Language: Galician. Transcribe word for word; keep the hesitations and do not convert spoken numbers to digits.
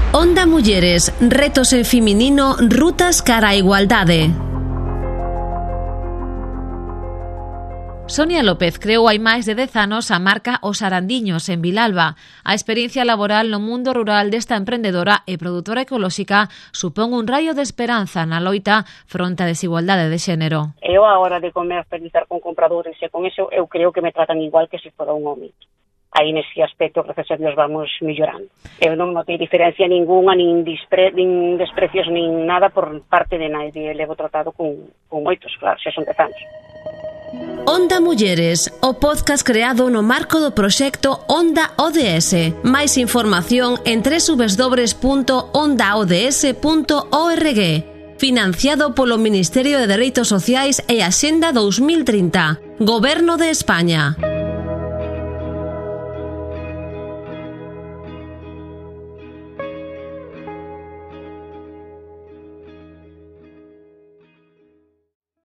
Onda Mulleres, retos en feminino, rutas cara a igualdade. Sonia López creou hai máis de dez anos a marca Os Arandiños en Vilalba. A experiencia laboral no mundo rural desta emprendedora e produtora ecolóxica supón un raio de esperanza na loita fronte á desigualdade de xénero. Eu a hora de comercializar con compradores e con eso eu creo que me tratan igual que se fora un home. Aí nese aspecto, gracias a Dios, vamos mellorando. Eu non notei diferencia ninguna, nin, dispre, nin desprecios, nin nada por parte de nadie. Levo tratado con, con moitos, claro, xa son dez anos. Onda Mulleres, o podcast creado no marco do proxecto Onda O D S. Máis información en doble u doble u doble u punto onda o d s punto org. Financiado polo Ministerio de Dereitos Sociais e Axenda dos mil trinta. Goberno de España.